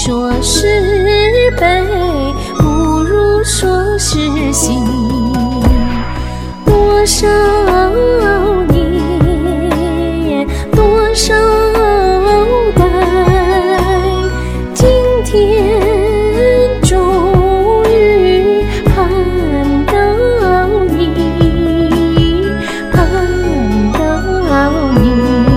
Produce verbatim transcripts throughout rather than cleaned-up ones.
说是悲，不如说是喜。多少年，多少代，今天终于盼到你，盼到你。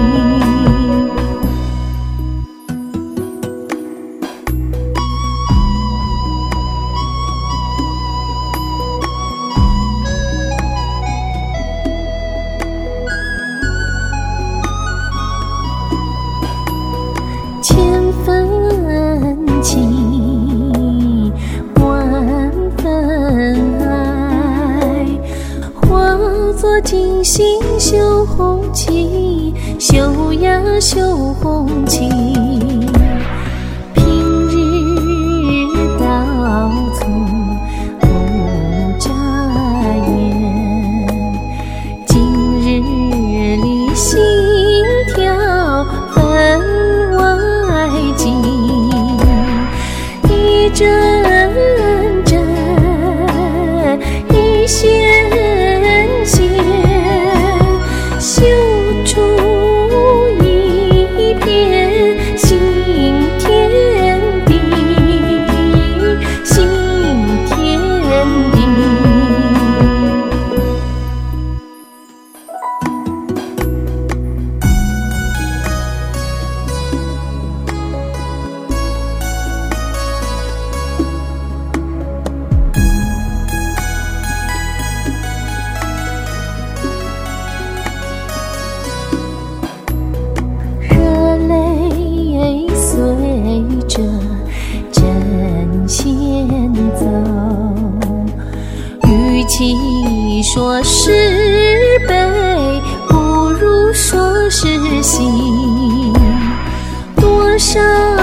千分情，万分爱，化作金星绣红旗，绣呀绣红旗。平日到处不眨眼，今日里心跳分一阵阵，一线线，绣出一片新天地，新天地。随着针线走，与其说是悲，不如说是喜。多少